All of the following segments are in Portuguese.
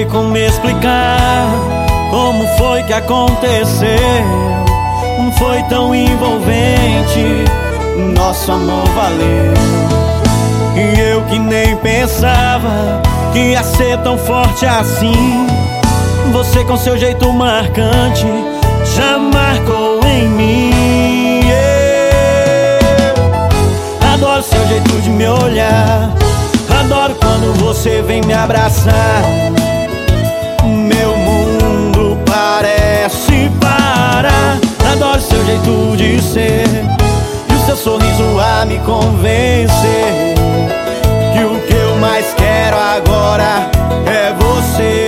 sei como explicar como foi que aconteceu. Não foi tão envolvente, nosso amor valeu. E eu que nem pensava que ia ser tão forte assim. Você com seu jeito marcante já marcou em mim. Eu adoro seu jeito de me olhar, adoro quando você vem me abraçar. Meu mundo parece parar. Adoro seu jeito de ser e o seu sorriso a me convencer que o que eu mais quero agora é você.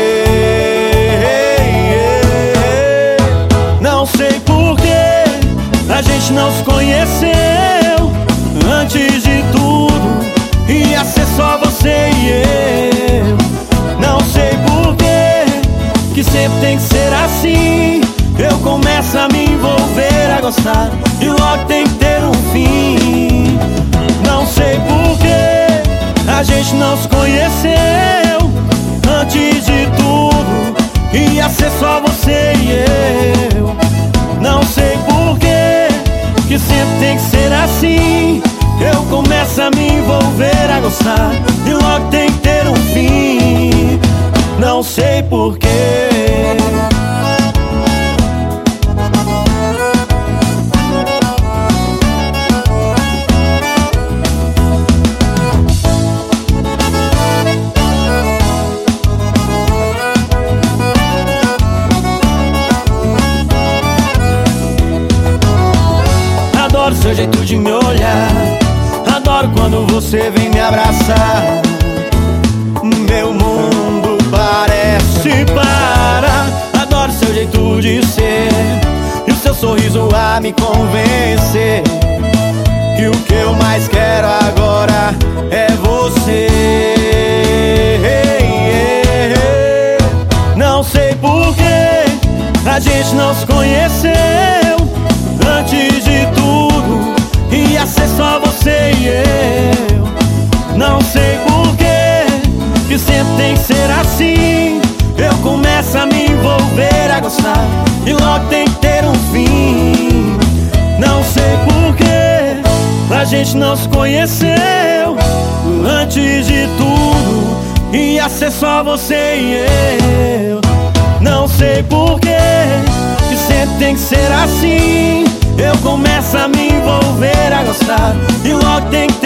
Não sei porquê a gente não se conheceu. Antes de tudo ia ser só você e eu. Não sei porquê que sempre tem que ser assim. Eu começo a me envolver, a gostar, e logo tem que ter um fim. Não sei porquê a gente não se conheceu. Antes de tudo ia ser só você e eu. Não sei porquê que sempre tem que ser assim. Eu começo a me envolver, a gostar, e logo tem que ter um fim. Não sei porquê. Adoro seu jeito de me olhar, adoro quando você vem me abraçar. Meu mundo parece parar. Adoro seu jeito de ser e o seu sorriso a me convencer que o que eu mais quero agora é você. Não sei porquê a gente não se conheceu. Antes de tudo ia ser só você e eu. Não sei porquê que sempre tem que ser assim. Eu começo a me envolver, a gostar, e logo tem que ter um fim. Não sei porquê a gente não se conheceu. Antes de tudo ia ser só você e eu. Não sei porquê que sempre tem que ser assim. Eu começo a me envolver, a gostar, e logo tem que